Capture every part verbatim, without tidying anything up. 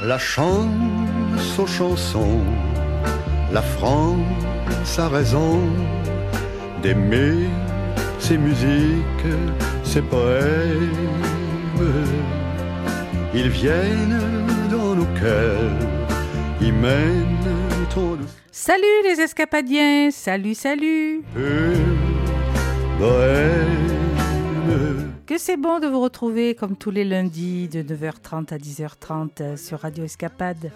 La chance aux chansons, la France a raison d'aimer ses musiques, ses poèmes. Ils viennent dans nos cœurs, ils mènent ton douce. Salut les escapadiens, salut, salut. Bohème. Que c'est bon de vous retrouver comme tous les lundis de neuf heures trente à dix heures trente sur Radio Escapade.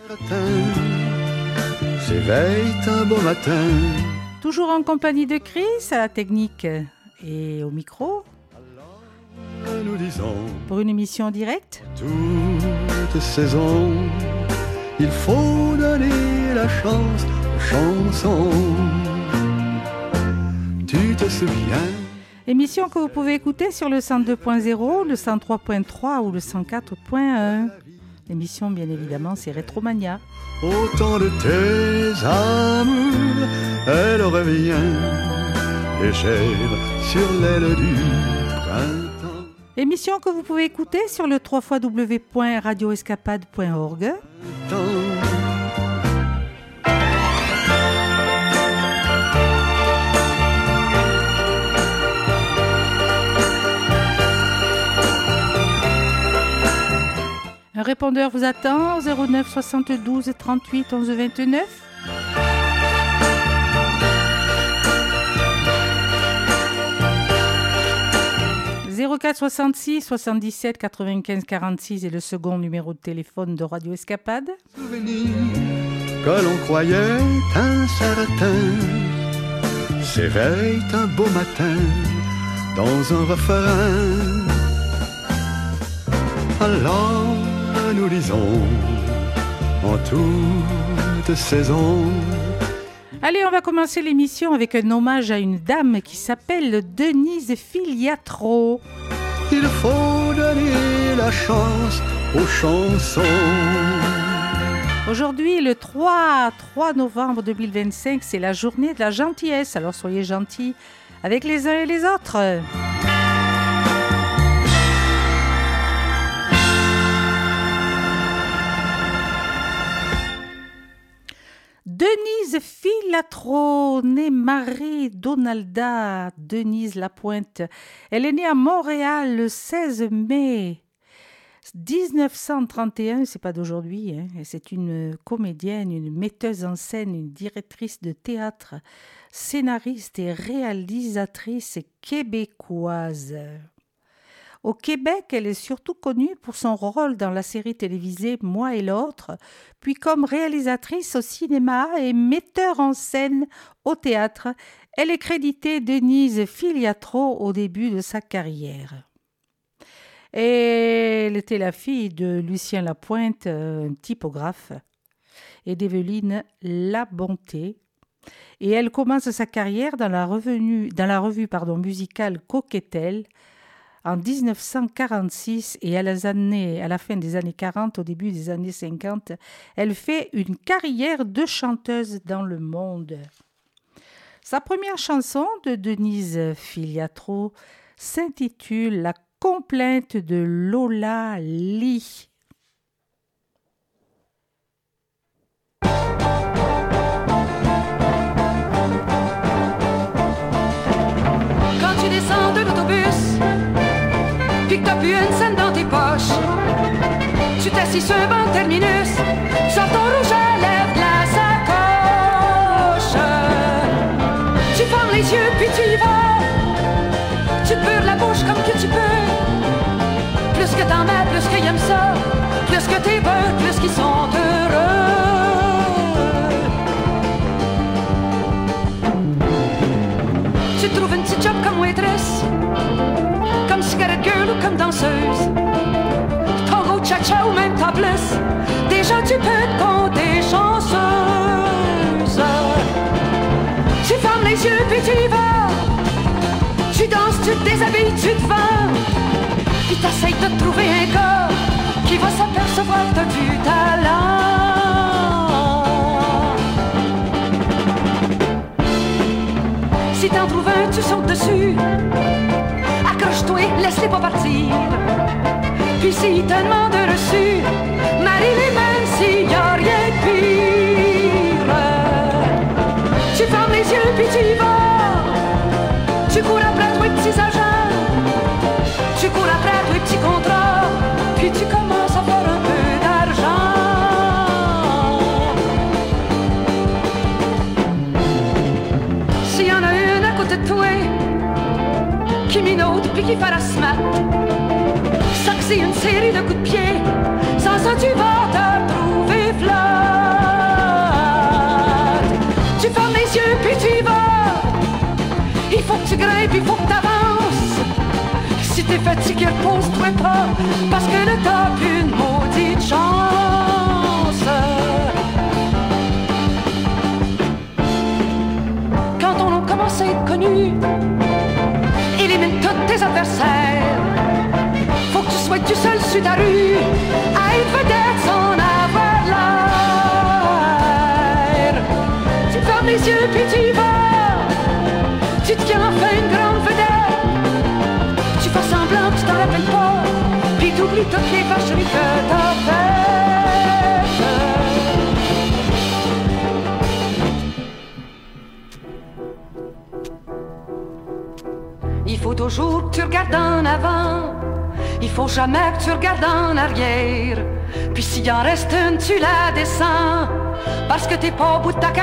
S'éveille un beau matin. Toujours en compagnie de Chris à la technique et au micro. Nous disons pour une émission en direct. Toute saison, il faut donner la chance aux chansons. Tu te souviens? Émission que vous pouvez écouter sur le cent deux point zéro, le cent trois point trois ou le cent quatre point un. L'émission, bien évidemment, c'est Rétromania. Autant de tes amours, elle revient légère sur l'aile du printemps. Émission que vous pouvez écouter sur le w w w point radio escapade point org. Un répondeur vous attend au zéro neuf soixante-douze trente-huit onze vingt-neuf. zéro quatre soixante-six soixante-dix-sept quatre-vingt-quinze quarante-six est le second numéro de téléphone de Radio Escapade. Souvenir que l'on croyait incertain s'éveille un beau matin dans un refrain. Alors nous lisons en toute saison. Allez, on va commencer l'émission avec un hommage à une dame qui s'appelle Denise Filiatro. Il faut donner la chance aux chansons. Aujourd'hui, le trois novembre deux mille vingt-cinq, c'est la journée de la gentillesse. Alors soyez gentils avec les uns et les autres. Denise Filiatro, née Marie Donalda Denise Lapointe. Elle est née à Montréal le seize mai dix-neuf cent trente et un, c'est pas d'aujourd'hui, hein. C'est une comédienne, une metteuse en scène, une directrice de théâtre, scénariste et réalisatrice québécoise. Au Québec, elle est surtout connue pour son rôle dans la série télévisée Moi et l'autre, puis comme réalisatrice au cinéma et metteur en scène au théâtre. Elle est créditée Denise Filiatro au début de sa carrière. Et elle était la fille de Lucien Lapointe, un typographe, et d'Evelyne Labonté. Et elle commence sa carrière dans la, revenu, dans la revue pardon, musicale Coquetel, en dix-neuf cent quarante-six et à, les années, à la fin des années quarante, au début des années cinquante, elle fait une carrière de chanteuse dans le monde. Sa première chanson de Denise Filiatro s'intitule « La complainte de Lola Lee ». Quand tu descends de l'autobus puis que t'as plus une scène dans tes poches, tu t'assis sur un banc terminus, sors ton rouge à lèvres de la sacoche. Tu fermes les yeux puis tu y vas, tu te beurres la bouche comme que tu peux. Plus que t'en mets, plus qu'ils aiment ça, plus que t'es beurres, plus qu'ils sont heureux. Tu trouves une petite job comme waitress, comme cigarette girl ou comme danseuse, tango, cha-cha ou même topless, déjà tu peux te compter chanceuse. Tu fermes les yeux puis tu y vas, tu danses, tu te déshabilles, tu te vends, puis t'essayes de te trouver un gars qui va s'apercevoir que t'as du talent. Si t'en trouves un, tu sautes dessus, accroche-toi, laisse-les pas partir. Puis s'ils te demandent reçu, marie-les même si faire à se mettre. Ça que c'est une série de coups de pied, sans ça tu vas te trouver flat. Tu fermes les yeux puis tu y vas. Il faut que tu grimpes, il faut que t'avances. Si t'es fatigué, repose-toi pas, parce que là t'as plus une maudite chance. Quand on commence à être connu, élimine tous tes adversaires. Faut que tu sois tout seul sur ta rue, à être vedette sans avoir l'air. Tu fermes les yeux puis tu y vas. Tu te tiens enfin une grande vedette. Tu fais semblant que tu t'en rappelles pas, puis t'oublies toutes les vacheries que t'as faites. Il faut toujours que tu regardes en avant, il faut jamais que tu regardes en arrière. Puis s'il en reste une, tu la descends, parce que t'es pas au bout de ta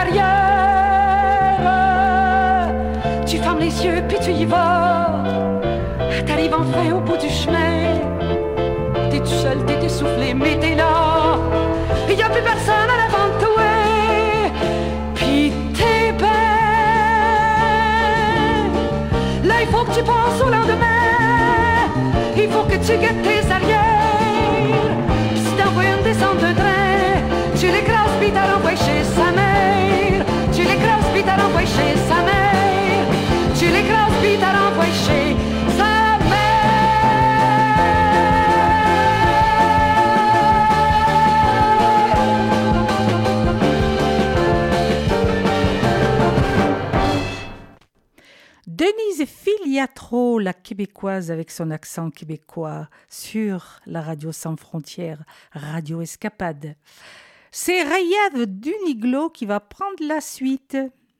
carrière. Tu fermes les yeux puis tu y vas. T'arrives enfin au bout du chemin. T'es tout seul, t'es essoufflé, mais t'es là. Y'a plus personne à l'avant de toi. Puis t'es ben. Là il faut que tu penses au lendemain. Il faut que tu guettes tes arrières. Si t'envoies une descente de train, tu l'écrases puis t'as renvoyé chez sa mère. Tu l'écrases puis t'as renvoyé chez sa mère. Tu l'écrases puis t'as renvoyé chez sa mère. Denise Filiatro, la québécoise avec son accent québécois, sur la radio sans frontières, Radio Escapade. C'est Rayad Duniglo qui va prendre la suite.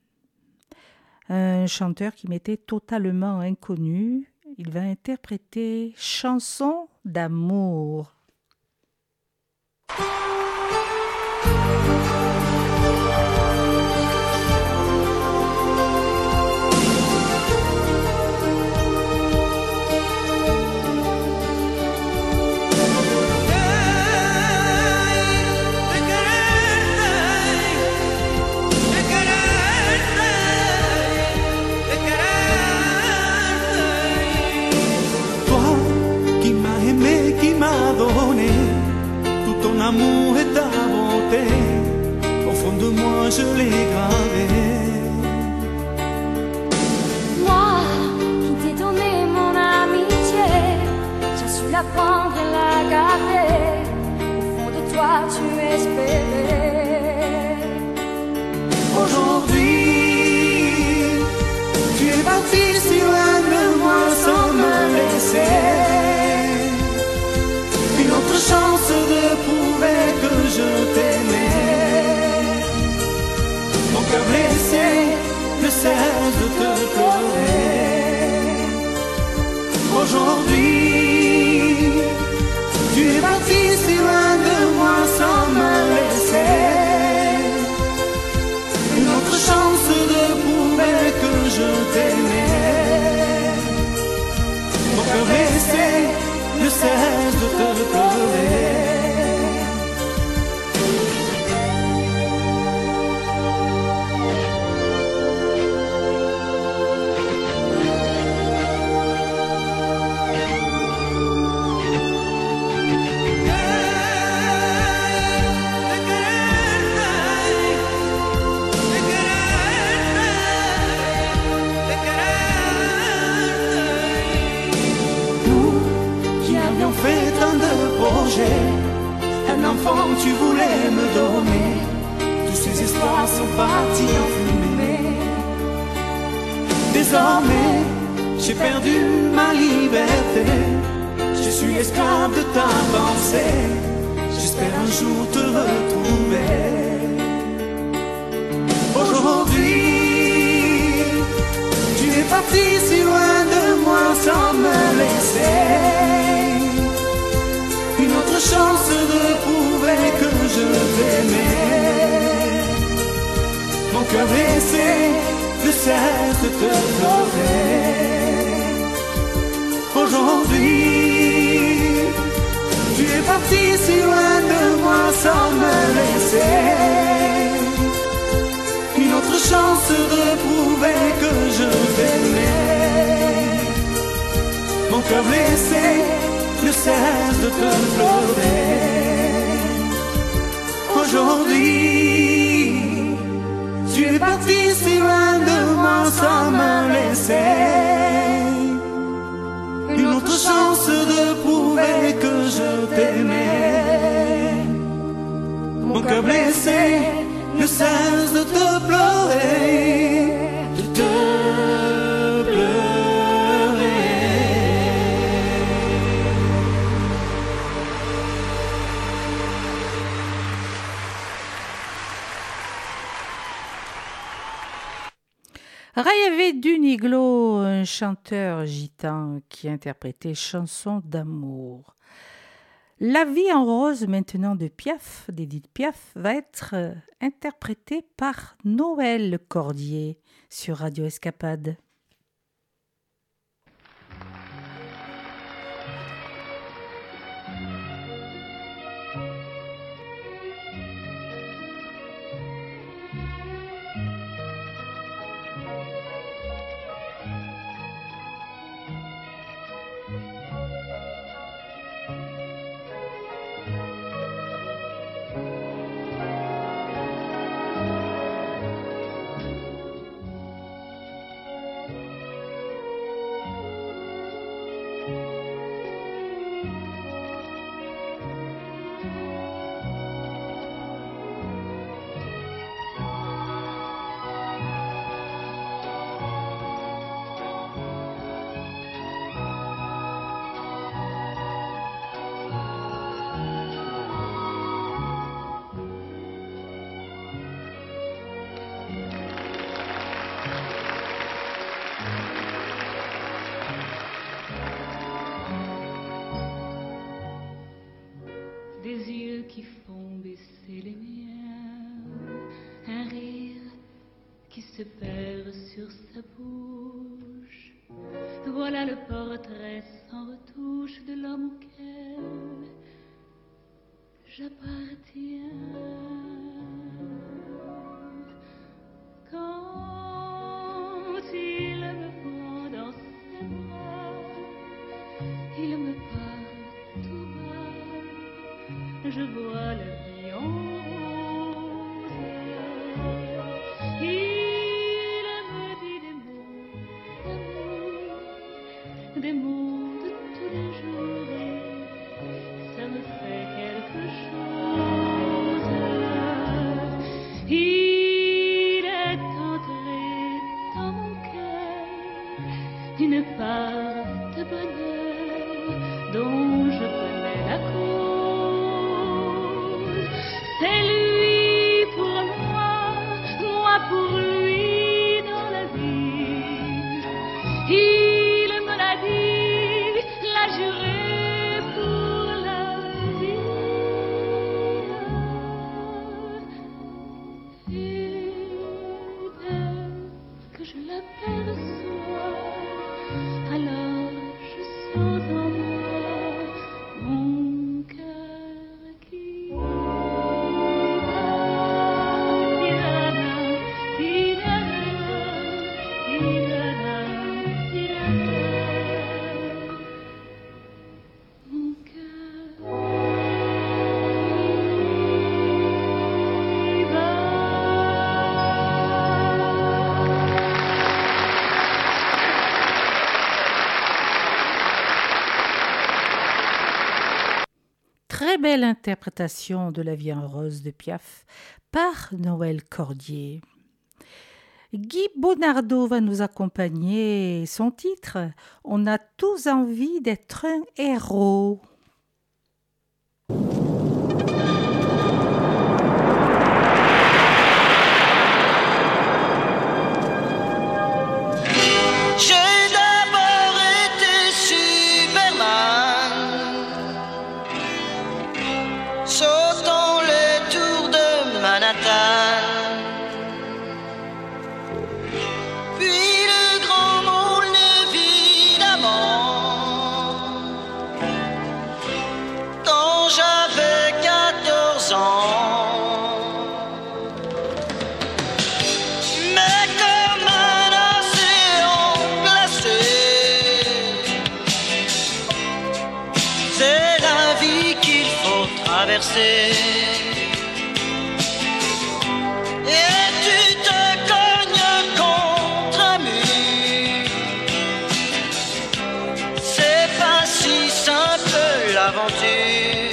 Un chanteur qui m'était totalement inconnu. Il va interpréter Chanson d'amour. Ton amour et ta bonté, au fond de moi je l'ai gravé. Moi qui t'ai donné mon amitié, j'ai su la prendre et la garder. Au fond de toi tu espérais. Aujourd'hui, tu es parti si loin de moi sans me laisser une autre chance de prouver que je t'aimais. Mon cœur blessé ne cesse de te pleurer. Aujourd'hui, tu es parti si loin de moi sans me laisser une autre chance de prouver que je t'aimais. Mon cœur blessé ne cesse de te pleurer. Un enfant tu voulais me donner, tous ces espoirs sont partis en fumée. Désormais j'ai perdu ma liberté, je suis esclave de ta pensée. J'espère un jour te retrouver. Aujourd'hui tu es parti si loin de moi sans me laisser une autre chance de prouver que je t'aimais. Mon cœur blessé ne cesse de te pleurer. Aujourd'hui, tu es parti si loin de moi sans me laisser une autre chance de prouver que je t'aimais. Mon cœur blessé ne cesse de te pleurer. Aujourd'hui, tu es parti si loin de moi sans me laisser une autre chance de prouver que je t'aimais. Mon cœur blessé ne cesse de te pleurer, de te pleurer. Rêver d'Uniglo, un chanteur gitan qui interprétait chansons d'amour. La vie en rose maintenant de Piaf, d'Edith Piaf, va être interprétée par Noël Cordier sur Radio Escapade. Des yeux qui font baisser les miens, un rire qui se perd sur sa bouche. Voilà le portrait sans retouche de l'homme auquel j'appartiens. Quand il me prend dans ses bras, il me parle tout bas. Je vois la vie en rose. Il me dit des mots d'amour, des mots de tous les jours, et ça me fait quelque chose. Il est entré dans mon cœur une part de bonheur dont je connais la cause. C'est lui pour moi, moi pour lui dans la vie. Il me l'a dit, l'a juré pour la vie. Et dès que je l'aperçois, alors je sens en moi mon cœur qui Très belle interprétation de La vie en rose de Piaf par Noël Cordier. Guy Bonardo va nous accompagner. Son titre, On a tous envie d'être un héros. J'ai d'abord été Superman, sautant les tours de Manhattan. Puis le grand monde, évidemment, passer. Et tu te cognes contre un mur. C'est pas si simple l'aventure.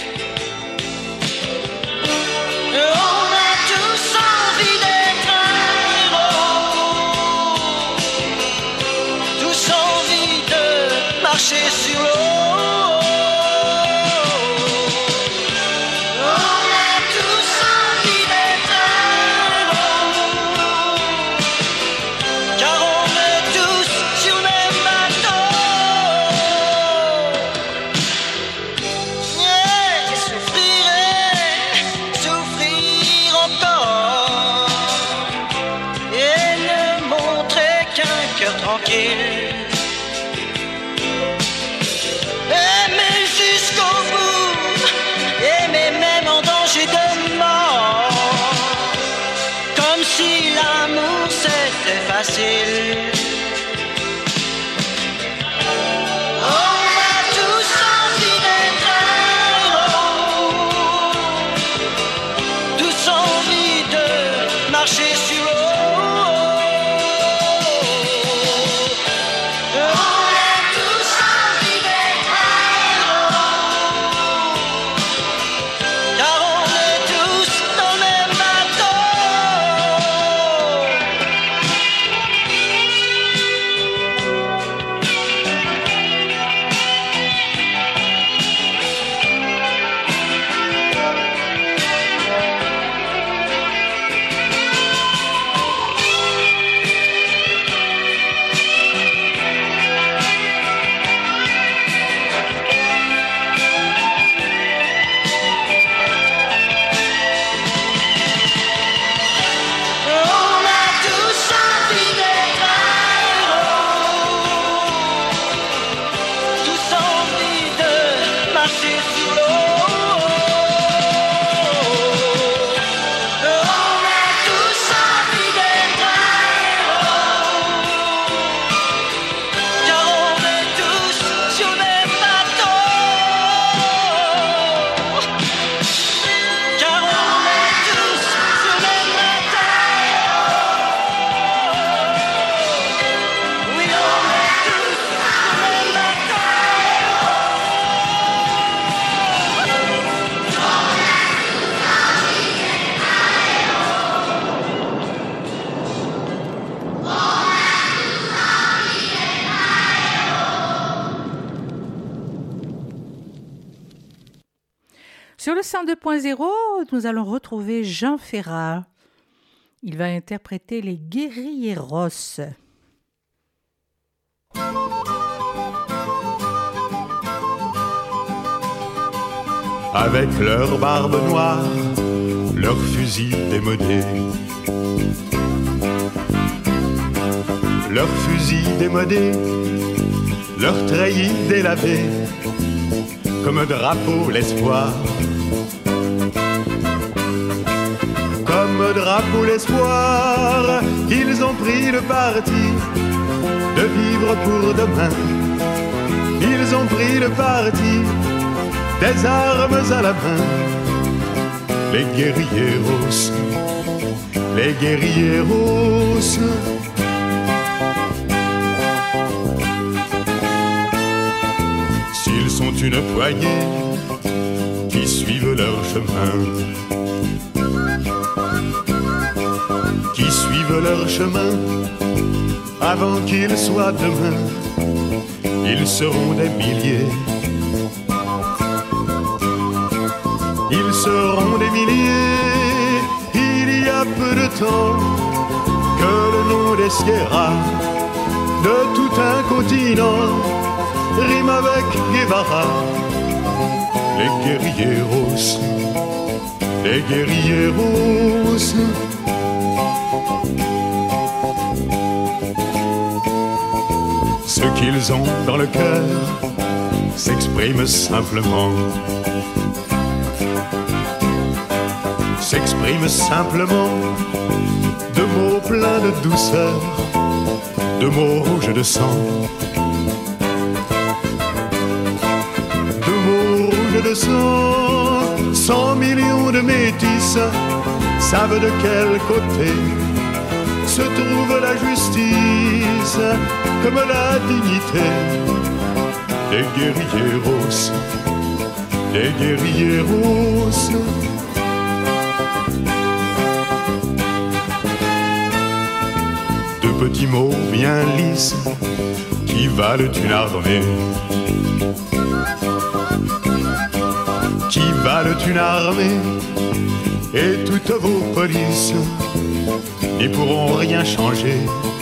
On a tous envie d'être un héros, tous envie de marcher sur l'eau. Aimer jusqu'au bout, aimer même en danger de mort, comme si l'amour c'était facile. On a tous envie d'être un héros, tous envie de marcher sur l'eau. Sur le cent deux point zéro, nous allons retrouver Jean Ferrat. Il va interpréter les Guerrilleros. Avec leur barbe noire, leurs fusils démodés, leurs fusils démodés, leurs treillis délavés, comme drapeau l'espoir, comme drapeau l'espoir, ils ont pris le parti de vivre pour demain. Ils ont pris le parti des armes à la main. Les guerrilleros, les guerrilleros. S'ils sont une poignée qui suivent leur chemin, qui suivent leur chemin, avant qu'il soit demain, ils seront des milliers. Ils seront des milliers. Il y a peu de temps que le nom des Sierra, de tout un continent, rime avec Guevara. Les guerrilleros, les guerrilleros. Ce qu'ils ont dans le cœur s'exprime simplement, s'exprime simplement de mots pleins de douceur, de mots rouges de sang, de mots rouges de sang. Cent millions de métis savent de quel côté se trouve la justice comme la dignité des guerrieros, des guerrieros. De petits mots bien lisses qui valent une armée, qui valent une armée, et toutes vos polices n'y pourront rien changer,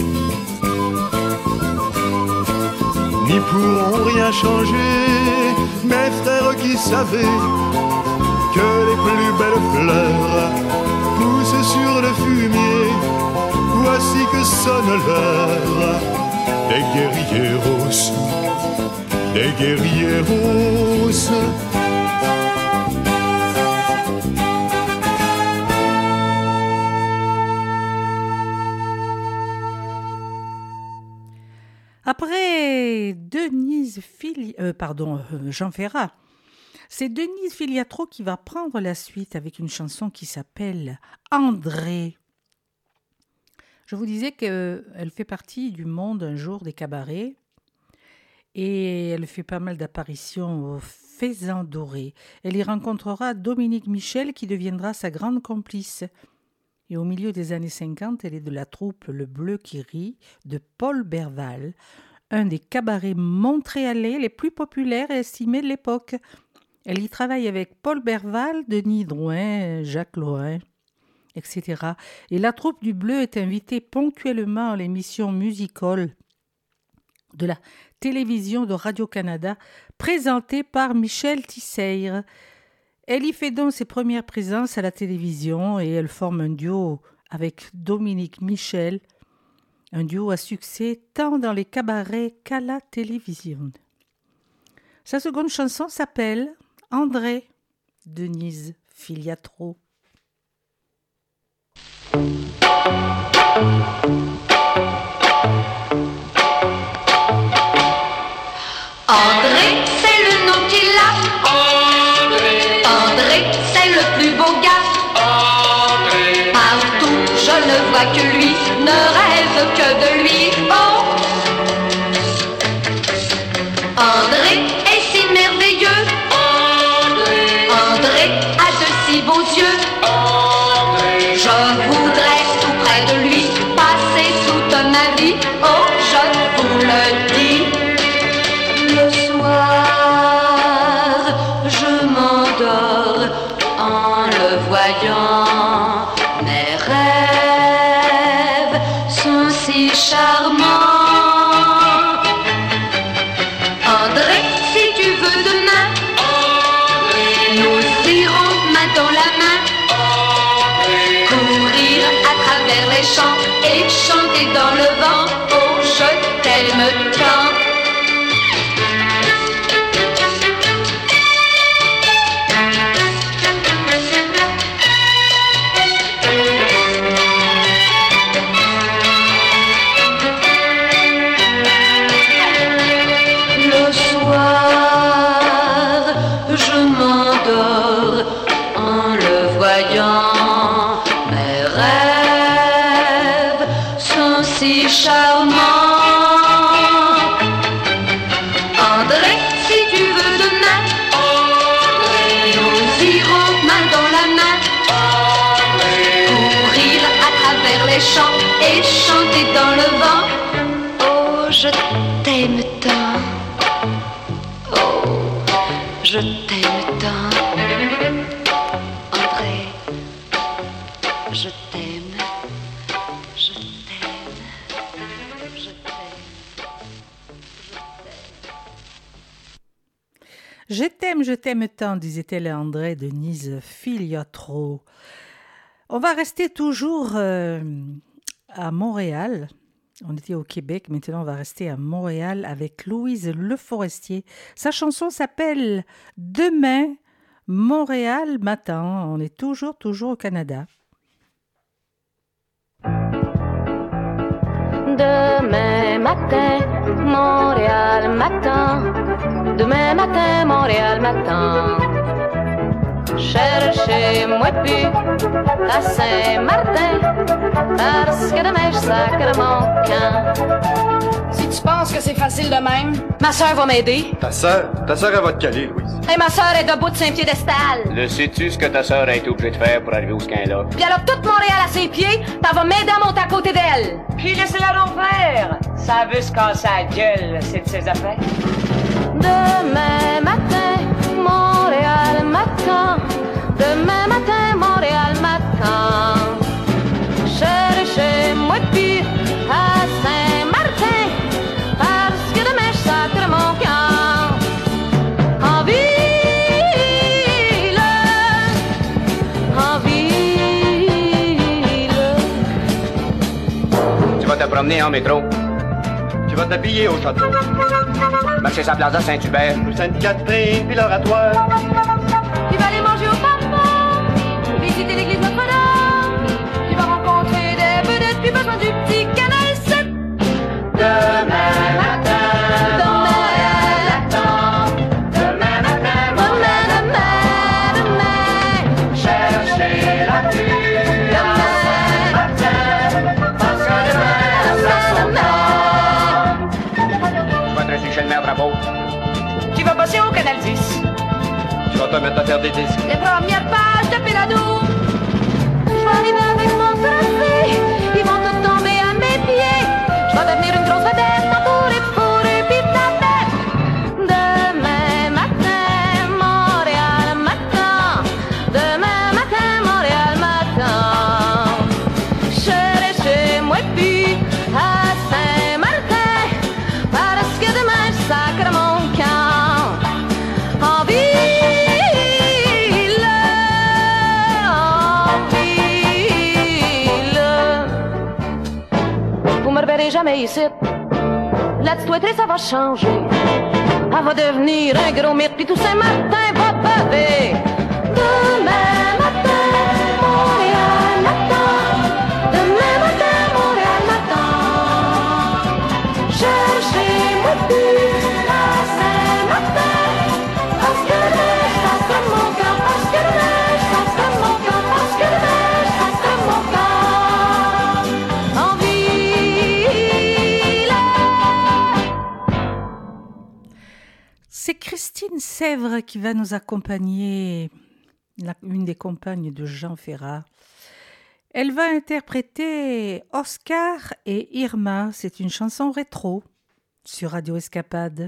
n'y pourront rien changer. Mes frères qui savaient que les plus belles fleurs poussent sur le fumier, voici que sonne l'heure des guerrieros, des guerrieros. Après Denise Fili... Euh, pardon, euh, Jean Ferrat, c'est Denise Filiatro qui va prendre la suite avec une chanson qui s'appelle André. Je vous disais qu'elle fait partie du monde un jour des cabarets et elle fait pas mal d'apparitions au Faisan Doré. Elle y rencontrera Dominique Michel qui deviendra sa grande complice. Et au milieu des années cinquante, elle est de la troupe Le Bleu qui rit de Paul Berval, un des cabarets montréalais les plus populaires et estimés de l'époque. Elle y travaille avec Paul Berval, Denis Drouin, Jacques Loin, et cetera. Et la troupe du Bleu est invitée ponctuellement à l'émission Music Hall de la télévision de Radio-Canada, présentée par Michel Tisseire. Elle y fait donc ses premières présences à la télévision et elle forme un duo avec Dominique Michel, un duo à succès tant dans les cabarets qu'à la télévision. Sa seconde chanson s'appelle André, Denise Filiatro. André, c'est le nom qu'il a. André, André, c'est le plus beau gars. André, partout je ne vois que lui, ne rêve que de lui. Oh, André est si merveilleux. André, André a de si beaux yeux. André, je voudrais tout près de lui passer toute ma vie. Oh, je vous le dis. Le soir, je m'endors en le voyant. Mes rêves sont si charmants. André, si tu veux demain, André, nous irons main dans la main, André, courir à travers les champs et chanter dans le vent. Oh, je t'aime tant. Mes rêves sont si charmants. André, si tu veux demain, André, nous irons main dans la main, André, courir à travers les champs et chanter dans le vent. Oh, je t'aime tant. Oh, je t'aime tant. Je t'aime, je t'aime, je t'aime, Je t'aime, je t'aime tant, disait-elle à André Denise Filiatro. On va rester toujours euh, à Montréal. On était au Québec, maintenant on va rester à Montréal avec Louise Leforestier. Sa chanson s'appelle « Demain, Montréal m'attend ». On est toujours, toujours au Canada. Demain matin, Montréal m'attend. Demain matin, Montréal m'attend. Cherchez-moi plus à Saint-Martin, parce que demain je sacre mon camp. Si tu penses que c'est facile de même, ma sœur va m'aider. Ta sœur? Ta sœur, elle va te caler, Louise. Et ma sœur est debout de Saint-Piédestal. Le sais-tu ce que ta sœur a été obligée de faire pour arriver où ce qu'elle est là? Puis elle a toute Montréal à ses pieds, t'en vas m'aider à monter à côté d'elle. Puis laisse-la donc faire. Ça veut se casser la gueule, c'est de ses affaires. Demain matin, Montréal m'attend. Demain matin, Montréal m'attend. Cherchez-moi plus à Saint-Martin, parce que demain je sacre mon camp. En ville, en ville. Tu vas te promener en métro. Tu vas t'habiller au château. Marcher sa Plaza Saint-Hubert. Rue Sainte-Catherine, puis l'oratoire. Tu vas aller manger au papa, visiter l'église Notre-Dame. Tu vas rencontrer des vedettes, puis besoin du petit canal sept. Demain matin, Montréal attend. Demain matin, Montréal, demain, demain, cherchez la pluie à Saint-Martin, parce que demain, demain, Tu vas te rester chez le maire Drapeau. Tu vas passer au Canal dix. Tu vas te mettre à faire des disques. Les premières pages de Péladeau. je vais arriver avec mon trophée, ils vont tous tomber à mes pieds. Je vais devenir une grosse vedette, entourée pour et puis tapette. Demain matin, Montréal m'attend. Demain matin, Montréal m'attend. Cherchez-moi plus à Saint-Martin, parce que demain je sacre mon camp. En ville, en ville. Vous me reverrez jamais ici. La petite ouetterie, ça va changer. Elle va devenir un gros mythe, puis tout Saint-Martin va baver. Demain matin, Montréal m'attend. Demain matin, Montréal m'attend. Cherchez-moi plus à Saint-Martin, parce que demain je sacre mon camp, parce que demain je sacre mon camp, parce que demain je sacre mon camp. En ville. C'est Christine Sèvres qui va nous accompagner, la- une des compagnes de Jean Ferrat. Elle va interpréter Oscar et Irma. C'est une chanson rétro sur Radio Escapade.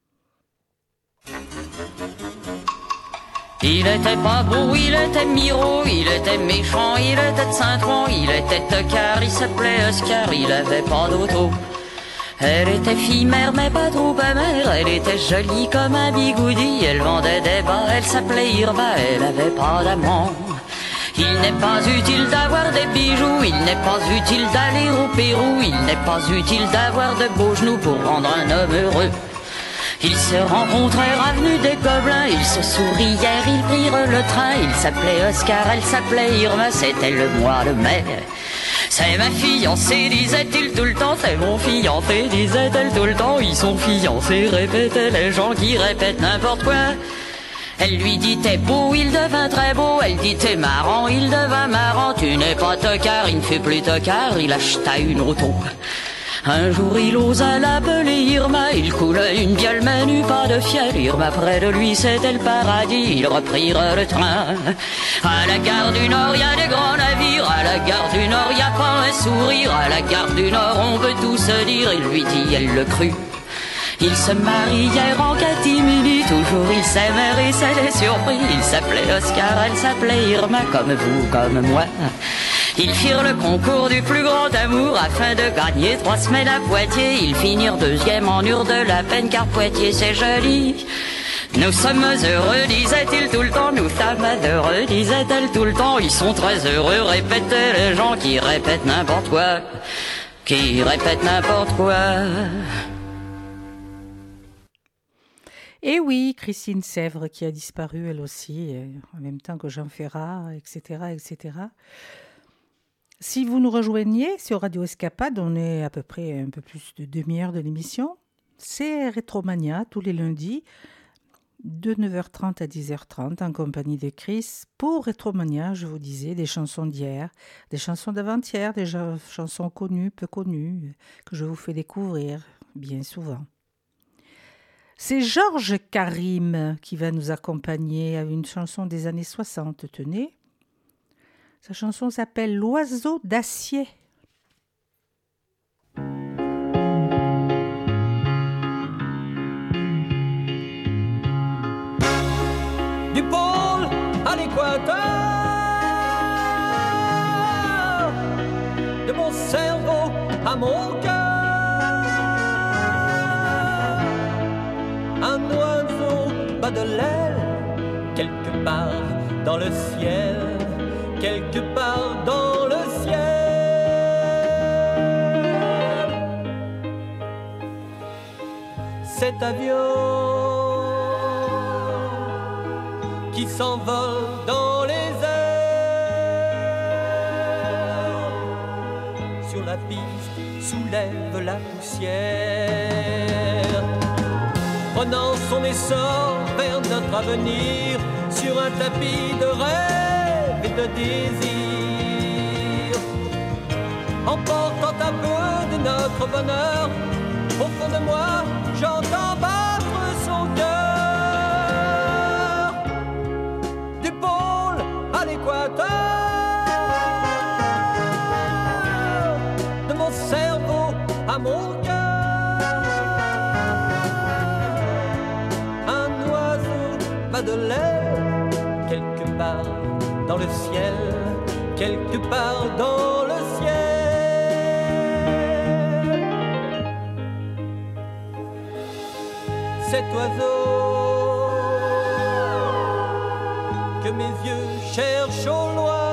Il était pas beau, il était miro, il était méchant, il était de Saint-Tron, il était tocard, il s'appelait Oscar, il avait pas d'auto. Elle était fille-mère, mais pas trop mère, elle était jolie comme un bigoudi, elle vendait des bas, elle s'appelait Irma, elle avait pas d'amant. Il n'est pas utile d'avoir des bijoux, il n'est pas utile d'aller au Pérou, il n'est pas utile d'avoir de beaux genoux pour rendre un homme heureux. Ils se rencontrèrent avenue des Gobelins, ils se sourièrent, ils prirent le train, il s'appelait Oscar, elle s'appelait Irma, c'était le mois de mai. C'est ma fiancée, disait-il tout le temps, c'est mon fiancé, disait-elle tout le temps, ils sont fiancés, répétaient les gens qui répètent n'importe quoi. Elle lui dit t'es beau, il devint très beau, elle dit t'es marrant, il devint marrant, tu n'es pas tocard, il ne fut plus tocard, il acheta une auto. Un jour il osa l'appeler Irma, il coula une biole mais n'eut pas de fiel. Irma près de lui c'était le paradis, ils reprirent le train. À la gare du Nord y a des grands navires, à la gare du Nord y a pas un sourire, à la gare du Nord on veut tout se dire, il lui dit elle le crut. Ils se marièrent en catimini, toujours ils s'aimèrent et c'était surpris. Il s'appelait Oscar, elle s'appelait Irma, comme vous, comme moi. Ils firent le concours du plus grand amour afin de gagner trois semaines à Poitiers. Ils finirent deuxième en eurent de la peine car Poitiers c'est joli. Nous sommes heureux, disait-il tout le temps, nous sommes heureux, disait-elle tout le temps. Ils sont très heureux, répétaient les gens qui répètent n'importe quoi, qui répètent n'importe quoi. Et oui, Christine Sèvres qui a disparu elle aussi, euh, en même temps que Jean Ferrat, et cetera, et cetera. Si vous nous rejoignez sur Radio Escapade, on est à peu près un peu plus de demi-heure de l'émission. C'est Rétromania tous les lundis de neuf heures trente à dix heures trente en compagnie de Chris pour Rétromania, je vous disais, des chansons d'hier, des chansons d'avant-hier, des chansons connues, peu connues, que je vous fais découvrir bien souvent. C'est Georges Karim qui va nous accompagner à une chanson des années soixante, tenez. Sa chanson s'appelle « L'oiseau d'acier ». Du pôle à l'équateur, de mon cerveau à mon cœur, un oiseau bat de l'aile quelque part dans le ciel, quelque part dans le ciel. Cet avion qui s'envole dans les airs, sur la piste soulève la poussière, prenant son essor vers notre avenir, sur un tapis de rêve et de désir, emportant un peu de notre bonheur. Au fond de moi, j'entends battre son cœur. Du pôle à l'équateur, de mon cerveau à mon cœur, un oiseau bat de l'aile quelque part dans le ciel, quelque part dans le ciel. Cet oiseau que mes yeux cherchent au loin,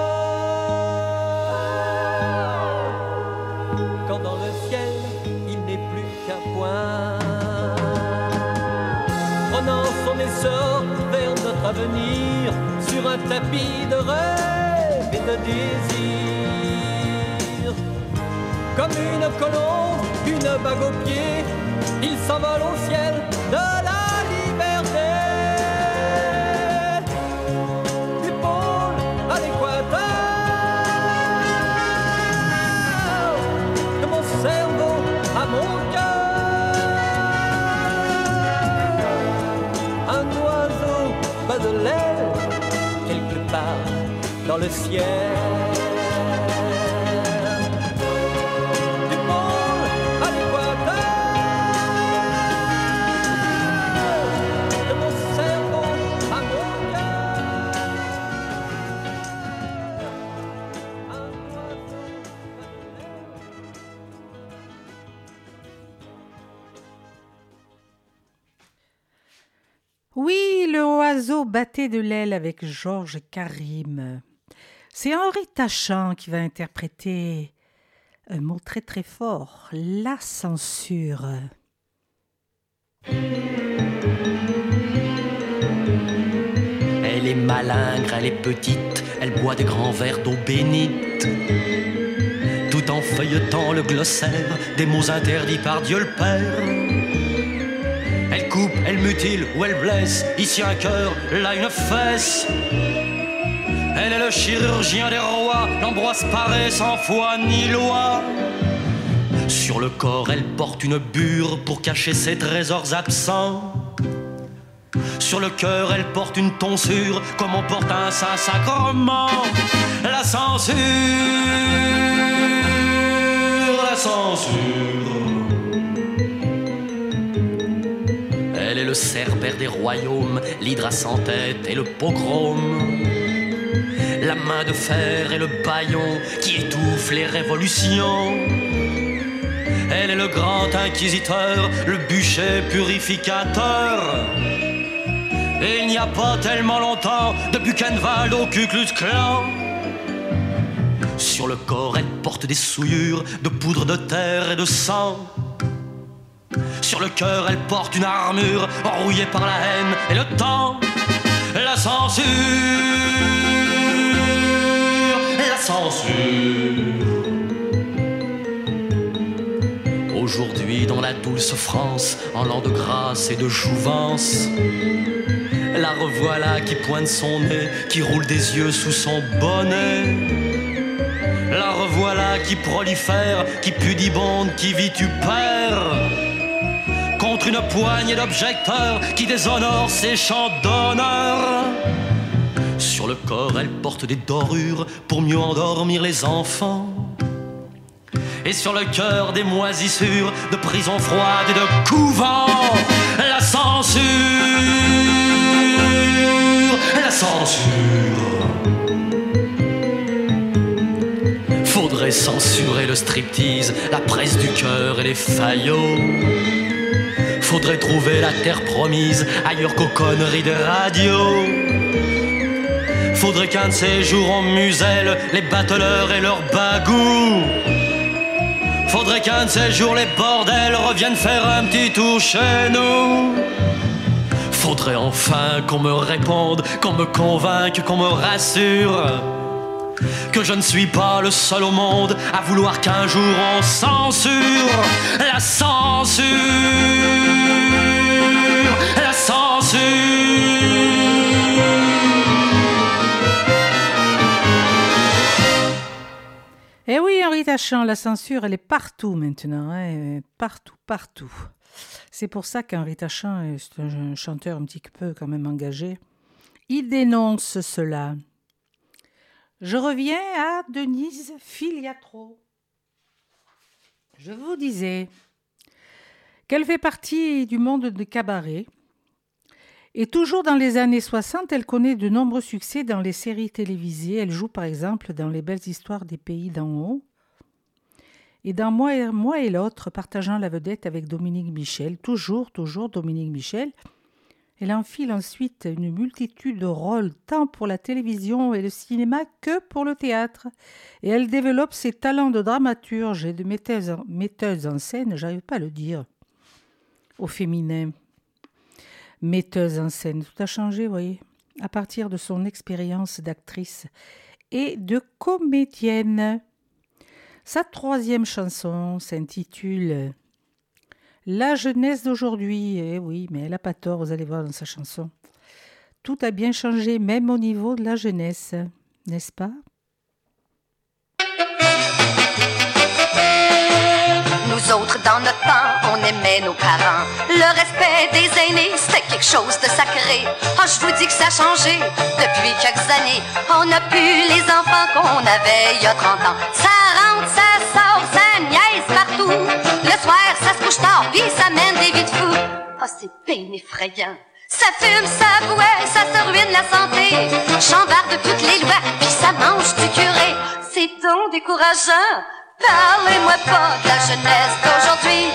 quand dans le ciel il n'est plus qu'un point, prenant son essor vers notre avenir, sur un tapis de rêve et de désir, comme une colombe, une bague au pied, il s'envole au ciel de la liberté. Du pôle à l'équateur, de mon cerveau à mon cœur, un oiseau bat de l'aile quelque part dans le ciel. Oui, le oiseau battait de l'aile avec Georges Karim. C'est Henri Tachant qui va interpréter un mot très très fort, la censure. Elle est malingre, elle est petite, elle boit des grands verres d'eau bénite, tout en feuilletant le glossaire des mots interdits par Dieu le Père. Elle coupe, elle mutile ou elle blesse, ici un cœur, là une fesse. Elle est le chirurgien des rois, l'Ambroise Paré sans foi ni loi. Sur le corps, elle porte une bure pour cacher ses trésors absents. Sur le cœur, elle porte une tonsure comme on porte un Saint-Sacrement. La censure, la censure. Elle est le cerbère des royaumes, l'hydre sans tête et le pogrome, la main de fer et le bâillon qui étouffe les révolutions. Elle est le grand inquisiteur, le bûcher purificateur. Et il n'y a pas tellement longtemps de Buchenwald au Ku Klux Klan. Sur le corps, elle porte des souillures de poudre de terre et de sang. Sur le cœur, elle porte une armure rouillée par la haine et le temps. La censure, la censure. Aujourd'hui, dans la douce France, en l'an de grâce et de jouvence, La revoilà qui pointe son nez, qui roule des yeux sous son bonnet. La revoilà qui prolifère, qui pudibonde, qui vitupère contre une poignée d'objecteurs qui déshonorent ses chants d'honneur. Sur le corps, elle porte des dorures pour mieux endormir les enfants. Et sur le cœur, des moisissures de prisons froides et de couvents. La censure, la censure. Faudrait censurer le striptease, la presse du cœur et les faillots. Faudrait trouver la terre promise ailleurs qu'aux conneries de radio. Faudrait qu'un de ces jours on muselle les bateleurs et leurs bagous. Faudrait qu'un de ces jours les bordels reviennent faire un petit tour chez nous. Faudrait enfin qu'on me réponde, qu'on me convainque, qu'on me rassure que je ne suis pas le seul au monde à vouloir qu'un jour on censure. La censure, la censure. Eh oui, Henri Tachant, la censure, elle est partout maintenant, hein, partout, partout. C'est pour ça qu'Henri Tachant est un chanteur un petit peu quand même engagé. Il dénonce cela. Je reviens à Denise Filiatro. Je vous disais qu'elle fait partie du monde des cabarets. Et toujours dans les années soixante, elle connaît de nombreux succès dans les séries télévisées. Elle joue par exemple dans Les Belles Histoires des Pays d'en haut. Et dans Moi et, Moi et l'autre, partageant la vedette avec Dominique Michel, toujours, toujours Dominique Michel. Elle enfile ensuite une multitude de rôles, tant pour la télévision et le cinéma que pour le théâtre. Et elle développe ses talents de dramaturge et de metteuse en, metteuse en scène, j'arrive pas à le dire, au féminin. Metteuse en scène, tout a changé, vous voyez, à partir de son expérience d'actrice et de comédienne. Sa troisième chanson s'intitule « La jeunesse d'aujourd'hui ». Eh oui, mais elle n'a pas tort, vous allez voir dans sa chanson. Tout a bien changé, même au niveau de la jeunesse, n'est-ce pas ? Nous autres, dans notre temps, on aimait nos parents. Le respect des aînés, c'était quelque chose de sacré. Oh, je vous dis que ça a changé depuis quelques années. On n'a plus les enfants qu'on avait il y a trente ans. Ça rentre, ça sort, ça niaise partout. Le soir, ça se couche tard, puis ça mène des vies de fous. Oh, c'est bien effrayant. Ça fume, ça boit, ça se ruine la santé. Chambarde toutes les lois, puis ça mange du curé. C'est donc décourageant. Parlez-moi pas de la jeunesse d'aujourd'hui.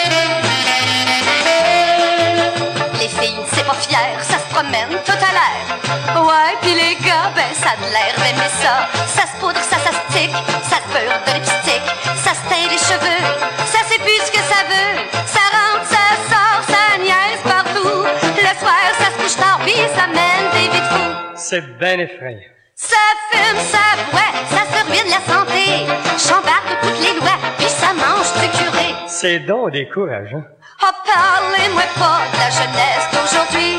Les filles, c'est pas fier, ça se promène tout à l'air. Ouais, pis les gars, ben ça a l'air d'aimer ça. Ça se poudre, ça s'astique, ça se beurre de lipstick, ça se teint les cheveux, ça sait plus ce que ça veut. Ça rentre, ça sort, ça niaise partout. Le soir, ça se couche tard, pis ça mène des vies de fous. C'est ben effrayant. Ça fume, ça boit, ça se ruine la santé. Chambarde toutes les lois, puis ça mange du curé. C'est donc décourageant. Oh, parlez-moi pas de la jeunesse d'aujourd'hui.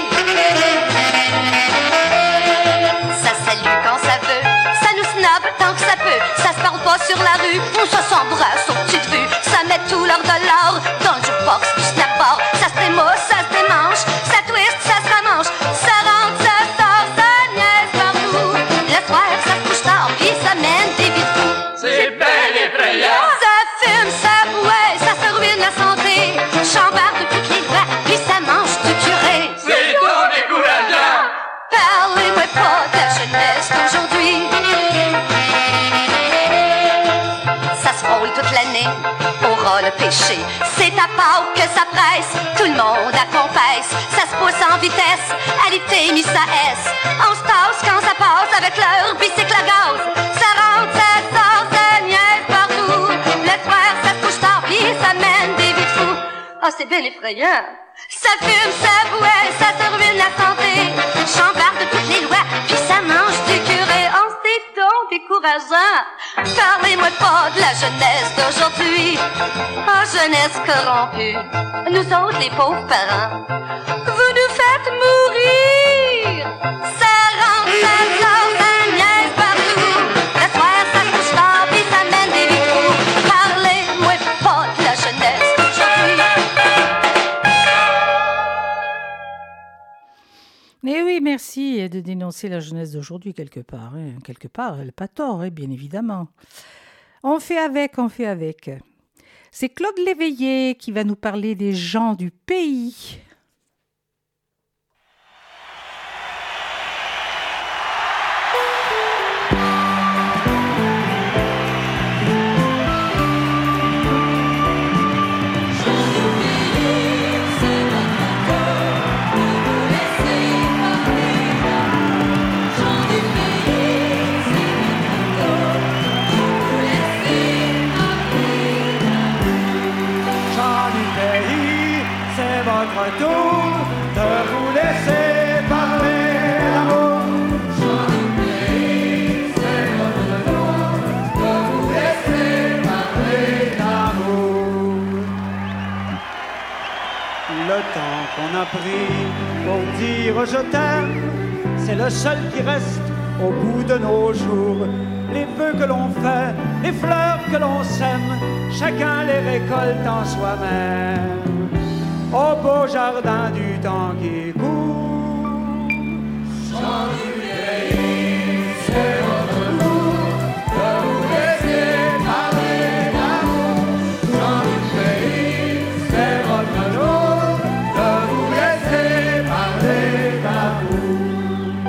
Ça salue quand ça veut, ça nous snob tant que ça peut. Ça se parle pas sur la rue, on se s'embrasse aux petites rues. Ça met tout leur dollar dans le jukebox du snack bar. Ça se démousse, ça se démange, ça twist, ça se ramange. Ça rentre, ça sort, ça niaise partout. Le soir, ça se couche tard, puis ça mène des vies de fous. C'est ben effrayant. Ça fume, ça boit, ça se ruine la santé. Chambarde toutes les lois, puis ça mange du curé. C'est donc décourageant. Parlez-moi pas de la jeunesse d'aujourd'hui. Ça se frôle toute l'année, aura le péché. C'est à Pâques que ça presse, tout le monde la confesse. Ça se pousse en vitesse, alité mis sa S. On se tasse quand ça passe avec leur bicycle à gaz. Ça rentre, ça sort, ça niaise partout. Le soir, ça se couche tard, puis ça mène des vies de fous. Oh, c'est bien effrayant. Ça fume, ça boit, ça se ruine la santé. Chambarde toutes les lois, puis ça mange du curé. Oh, c'est donc décourageant. Parlez-moi pas de la jeunesse d'aujourd'hui. Oh, jeunesse corrompue. Nous autres, les pauvres parents, vous nous faites mourir. merci de dénoncer la jeunesse d'aujourd'hui quelque part. Hein. Quelque part, elle n'a pas tort, hein, bien évidemment. On fait avec, on fait avec. C'est Claude Léveillé qui va nous parler des gens du pays. Votre tour de vous laisser parler d'amour. Chant du pays, c'est votre tour de vous laisser parler d'amour. Le temps qu'on a pris pour dire je t'aime, c'est le seul qui reste au bout de nos jours. Les vœux que l'on fait, les fleurs que l'on sème, chacun les récolte en soi-même. Au beau jardin du temps qui court. Chant du pays, c'est votre tour de vous laisser parler d'amour. Chant du pays, c'est votre tour de vous laisser parler d'amour.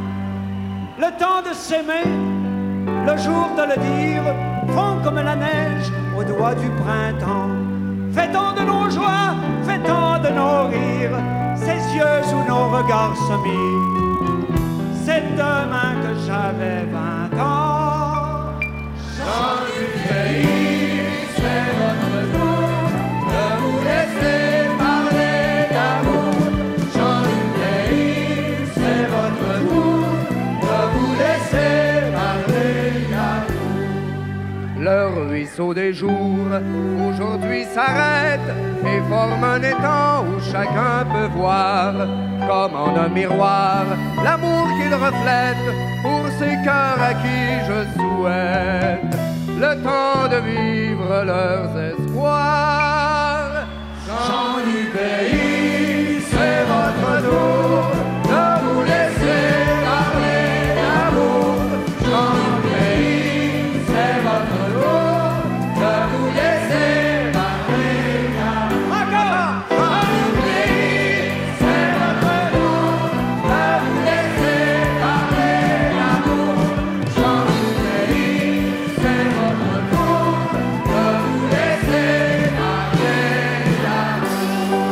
Le temps de s'aimer, le jour de le dire, fond comme la neige au doigt du printemps. Fêtons de nos joies, fêtons de nos rires, ces yeux où nos regards se mirent. C'est demain que j'avais vingt ans. Chant du pays, c'est votre tour de vous laisser parler d'amour. Chant du pays, c'est votre tour de vous laisser parler d'amour. Le ruisseau des jours aujourd'hui s'arrête et forme un étang où chacun peut voir, comme en un miroir, l'amour qu'il reflète pour ces cœurs à qui je souhaite le temps de vivre leurs espoirs. Chant du pays, c'est votre tour de vous laisser parler d'amour. Chant du pays, c'est votre tour de vous laisser parler d'amour. Encore! Chant du pays, c'est votre tour de vous laisser parler d'amour. Chant du pays, c'est votre tour de vous laisser parler d'amour.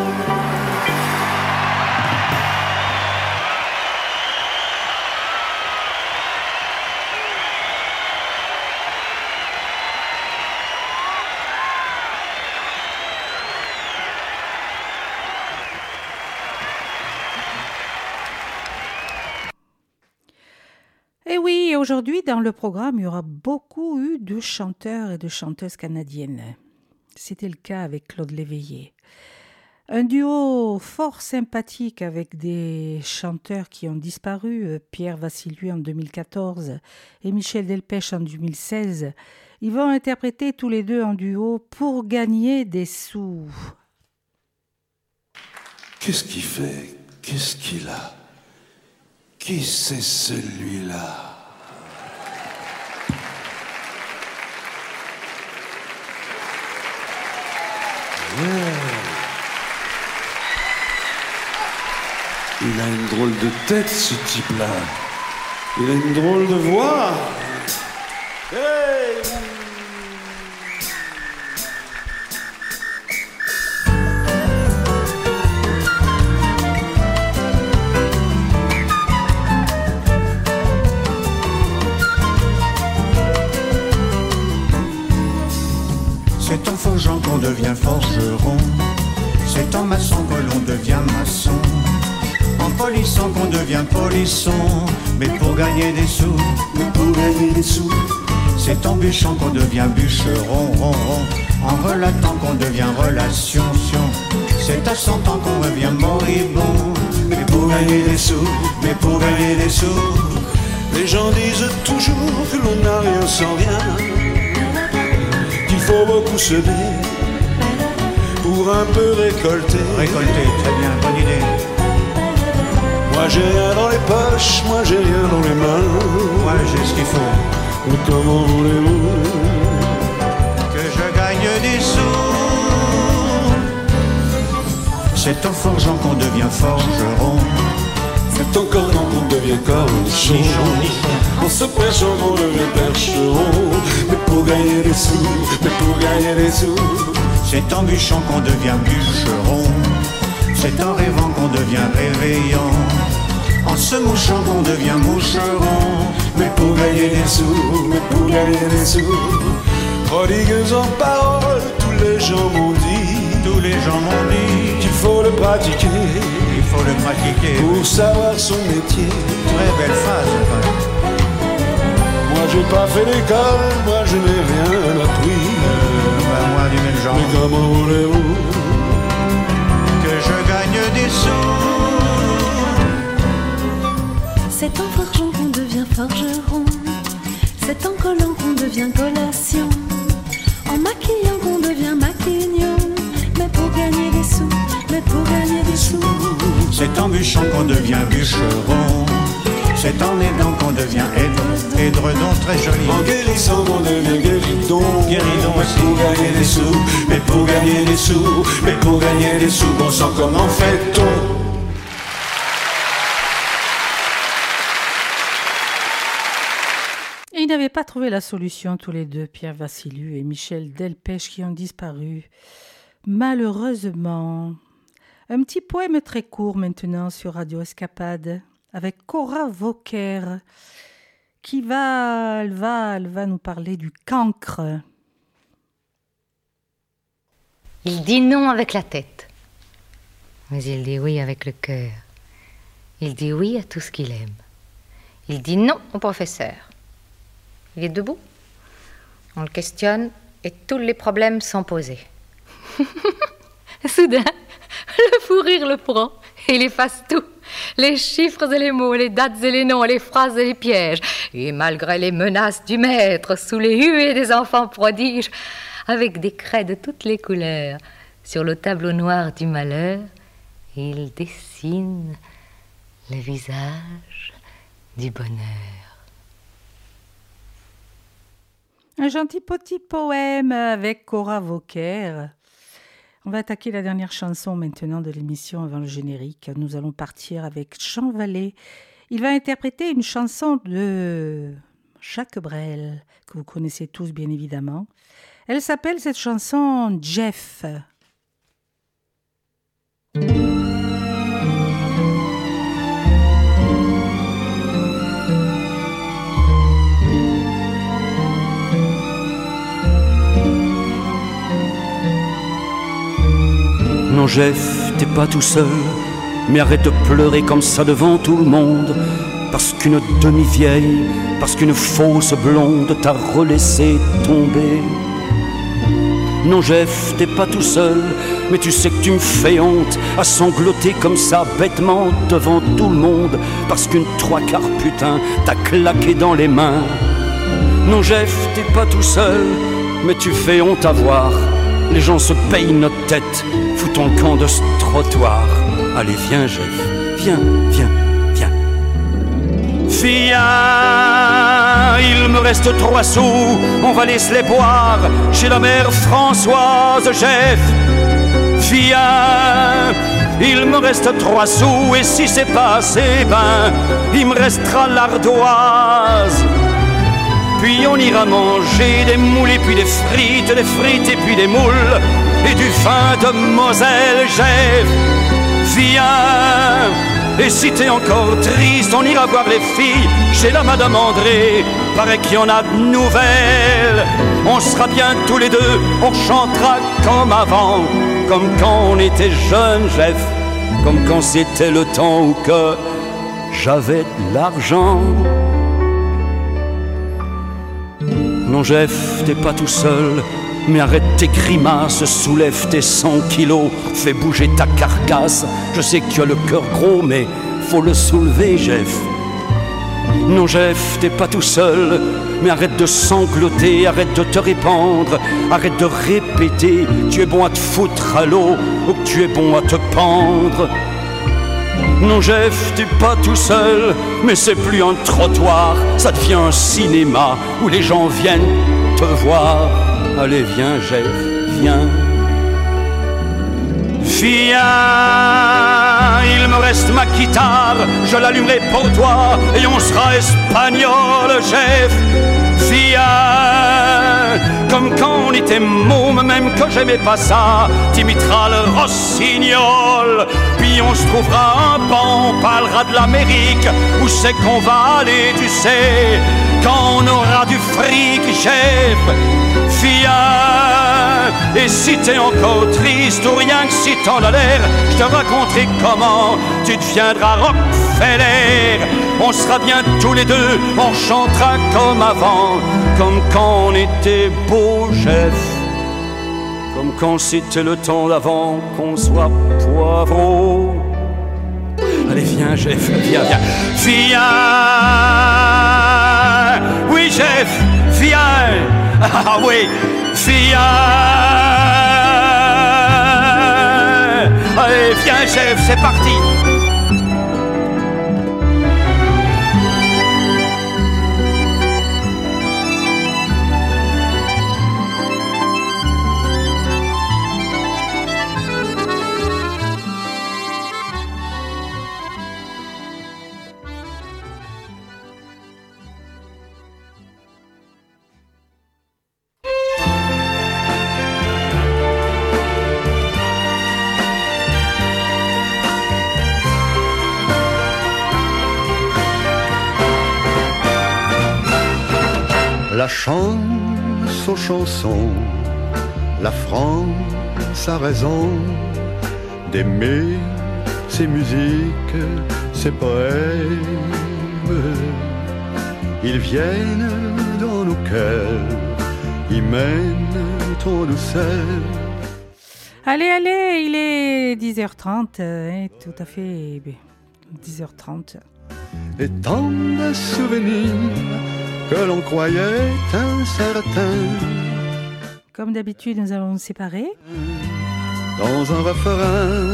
Et oui, aujourd'hui, dans le programme, il y aura beaucoup eu de chanteurs et de chanteuses canadiennes. C'était le cas avec Claude Léveillé. Un duo fort sympathique avec des chanteurs qui ont disparu, Pierre Vassiliou en deux mille quatorze et Michel Delpech en deux mille seize. Ils vont interpréter tous les deux en duo pour gagner des sous. Qu'est-ce qu'il fait? Qu'est-ce qu'il a? Qui c'est celui-là? Yeah. Il a une drôle de tête, ce type-là. Il a une drôle de voix. Hey. C'est en forgeant qu'on devient forgeron, c'est en maçon que l'on devient maçon, en polissant qu'on devient polisson, mais pour gagner des sous, mais pour gagner des sous, c'est en bûchant qu'on devient bûcheron, ron, ron, en relatant qu'on devient relation, sion, c'est à cent ans qu'on devient moribond, mais pour gagner des sous, mais pour gagner des sous. Les gens disent toujours que l'on n'a rien sans rien, qu'il faut beaucoup semer pour un peu récolter. Récolter, très bien, bonne idée. Moi Moi j'ai rien dans les poches, moi j'ai rien dans les mains. Moi j'ai ce qu'il faut. Mais comment voulez-vous que je gagne des sous? C'est en forgeant qu'on devient forgeron. C'est en cornant qu'on devient cornichon. En se perchant qu'on devient percheron. Mais pour gagner des sous, mais pour gagner des sous. C'est en bûchant qu'on devient bûcheron. C'est en rêvant qu'on devient réveillant. En se mouchant qu'on devient moucheron. Mais pour gagner des sous, mais pour gagner des sous. Prodigues en paroles, tous les gens m'ont dit. Tous les gens m'ont dit qu'il faut le pratiquer. Il faut le pratiquer pour savoir son métier. Très belle phrase quand même. Moi j'ai pas fait d'école, moi je n'ai rien appris. Euh, bah moi du même genre. Mais comment voulez-vous que je gagne des sous? C'est en forgeant qu'on devient forgeron. C'est en collant qu'on devient collation. En maquillant qu'on devient maquignon. Mais pour gagner des sous, mais pour gagner des sous. C'est en bûchant qu'on devient bûcheron. C'est en aidant qu'on devient aide, édredon, très joli. En guérissant qu'on devient guéridon. Guéridon mais aussi. pour gagner des sous, mais pour gagner des sous, mais pour gagner des sous, bon sang comment fait-on? Ils n'avaient pas trouvé la solution tous les deux, Pierre Vassiliou et Michel Delpech, qui ont disparu. Malheureusement. Un petit poème très court maintenant sur Radio Escapade avec Cora Vauquer qui va, elle va, elle va nous parler du cancre. Il dit non avec la tête, mais il dit oui avec le cœur. Il dit oui à tout ce qu'il aime. Il dit non au professeur. Il est debout, on le questionne et tous les problèmes sont posés. Soudain, le fou rire le prend et il efface tout. Les chiffres et les mots, les dates et les noms, les phrases et les pièges. Et malgré les menaces du maître, sous les huées des enfants prodiges, avec des craies de toutes les couleurs, sur le tableau noir du malheur, il dessine le visage du bonheur. Un gentil petit poème avec Cora Vauquer. On va attaquer la dernière chanson maintenant de l'émission avant le générique. Nous allons partir avec Jean Vallée. Il va interpréter une chanson de Jacques Brel, que vous connaissez tous bien évidemment. Elle s'appelle cette chanson Jeff. Non Jeff, t'es pas tout seul, mais arrête de pleurer comme ça devant tout le monde. Parce qu'une demi-vieille, parce qu'une fausse blonde t'a relaissé tomber. Non Jeff, t'es pas tout seul, mais tu sais que tu me fais honte à sangloter comme ça bêtement devant tout le monde. Parce qu'une trois quarts putain t'a claqué dans les mains. Non Jeff, t'es pas tout seul, mais tu fais honte à voir. Les gens se payent notre tête, foutons le camp de ce trottoir. Allez, viens, Jeff, viens, viens, viens. Viens, il me reste trois sous, on va laisser les boire chez la mère Françoise, Jeff. Viens, il me reste trois sous, et si c'est pas assez, ben, il me restera l'ardoise. Puis on ira manger des moules et puis des frites, des frites et puis des moules et du vin de Moselle, Jeff. Viens, et si t'es encore triste, on ira voir les filles chez la Madame André. Paraît qu'il y en a de nouvelles. On sera bien tous les deux, on chantera comme avant, comme quand on était jeunes, Jeff, comme quand c'était le temps où que j'avais de l'argent. Non Jeff, t'es pas tout seul, mais arrête tes grimaces, soulève tes cent kilos, fais bouger ta carcasse. Je sais que tu as le cœur gros, mais faut le soulever, Jeff. Non Jeff, t'es pas tout seul, mais arrête de sangloter, arrête de te répandre, arrête de répéter, tu es bon à te foutre à l'eau, ou que tu es bon à te pendre. Non Jeff, t'es pas tout seul, mais c'est plus un trottoir, ça devient un cinéma où les gens viennent te voir. Allez viens Jeff, viens. Viens, il me reste ma guitare, je l'allumerai pour toi et on sera espagnol, Jeff. Viens, comme quand on était môme, même que j'aimais pas ça, t'imiteras le rossignol. Puis on se trouvera un banc, on parlera de l'Amérique, où c'est qu'on va aller, tu sais, quand on aura du fric, Jeff. Viens, et si t'es encore triste ou rien que si t'en as l'air, je te raconterai comment tu deviendras Rockefeller. On sera bien tous les deux, on chantera comme avant, comme quand on était beau, Jeff. Comme quand c'était le temps d'avant qu'on soit poivreau. Allez viens Jeff, viens, viens, viens. Oui Jeff, viens. Ah oui, viens. Allez viens Jeff, c'est parti. La chance aux chansons, la France a raison d'aimer ses musiques, ses poèmes. Ils viennent dans nos cœurs, ils mènent en douceur. Allez, allez, il est dix heures trente, hein, tout à fait, dix heures trente. Et tant de souvenirs que l'on croyait incertains. Comme d'habitude, nous allons nous séparer. Dans un refrain,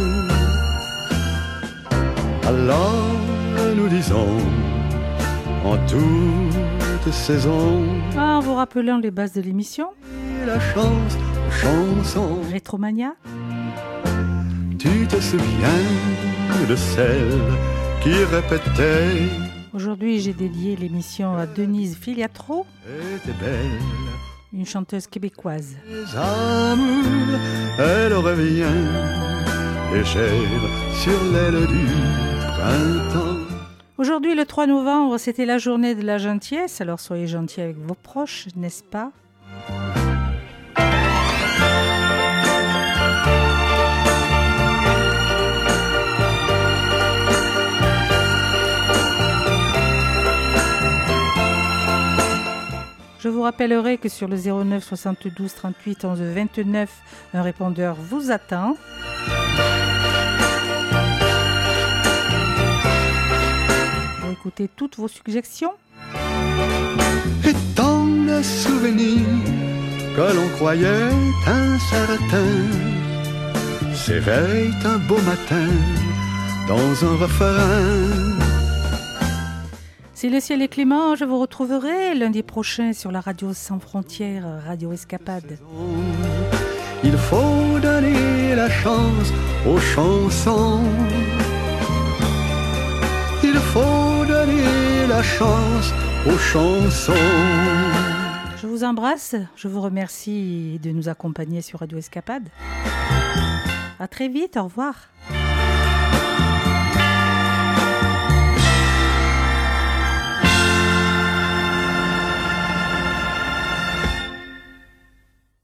alors nous disons en toute saison. Ah, en vous rappelant les bases de l'émission. La chance aux chansons. Rétromania. Tu te souviens de celle qui répétait. Aujourd'hui, j'ai dédié l'émission à Denise Filiatro, était belle, une chanteuse québécoise. Les amours, elle revient légère sur l'aile du printemps. Aujourd'hui, le trois novembre, c'était la journée de la gentillesse, alors soyez gentils avec vos proches, n'est-ce pas ? Je vous rappellerai que sur le zéro neuf soixante-douze trente-huit onze vingt-neuf, un répondeur vous attend. Pour écouter toutes vos suggestions. Et tant de souvenirs que l'on croyait incertains s'éveillent un beau matin dans un refrain. Si le ciel est clément, je vous retrouverai lundi prochain sur la radio Sans Frontières, Radio Escapade. Il faut donner la chance aux chansons. Il faut donner la chance aux chansons. Je vous embrasse, je vous remercie de nous accompagner sur Radio Escapade. À très vite, au revoir.